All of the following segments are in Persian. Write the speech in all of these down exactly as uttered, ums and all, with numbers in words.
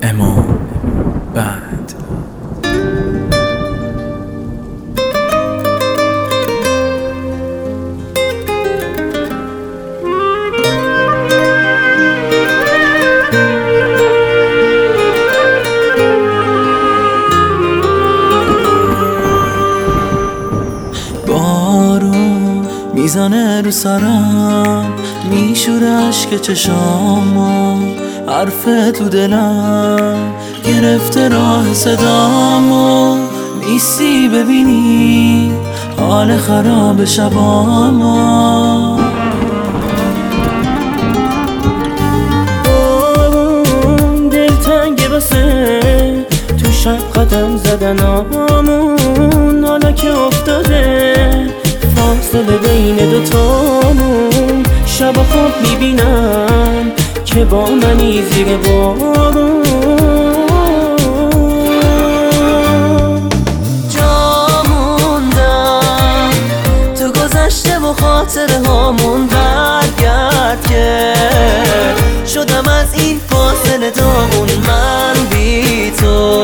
اما بعد بارون میزنه رو سرم، میشوره عشق چشامو، حرف تو دلم گرفته راه صدامو. نیستی ببینی حال خراب شبامو. بارون دلتنگه واسه تو شب قدم زدنامون، حالا که افتاده فاصله بین دوتامون. شب خواب میبینم که با منی زیر بارون. جا موندم تو گذشته و خاطره هامون، برگرد که شدم از این فاصله دامون. من بی تو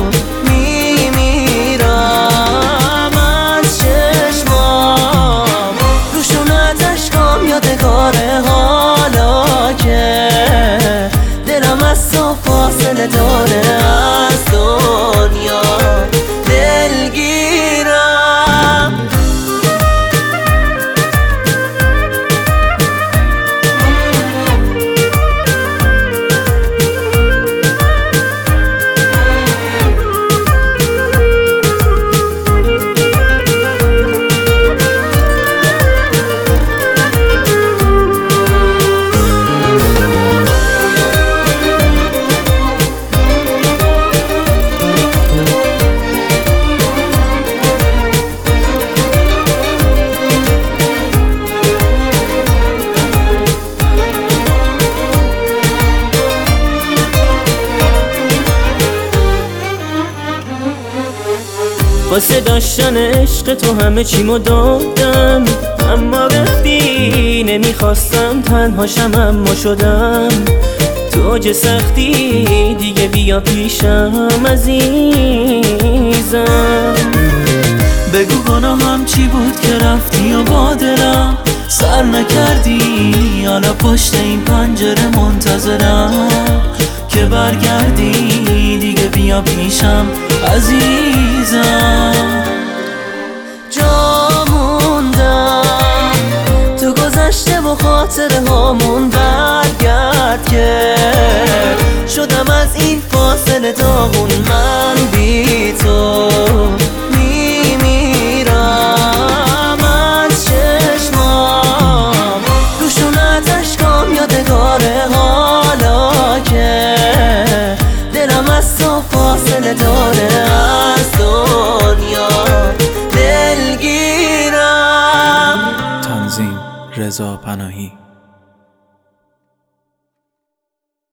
میمیرم از چشمام، روشونت اشکام یادگاره، حالا که دلم از تو فاصله داره، از دنیا دلگیرم. واسه داشتن عشق تو همه چیمو دادم، اما رفتی نمیخواستم تنهاشم، اما شدم تو چه سختی دیگه بیا پیشم عزیزم. بگو گناهم چی بود که رفتی و با دلم سر نکردی، حالا پشت این پنجره منتظرم که برگردی دیگه بیا پیشم عزیزم. جا موندم تو گذشته و خاطره هامون، برگرد که شدم از این فاصله داغون. من بی تو میمیرم از چشمام، روشونت اشکام یادگاره، حالا که دلم از تو فاصله داره، از دنیا دلگیرم. تنظیم رضا پناهی.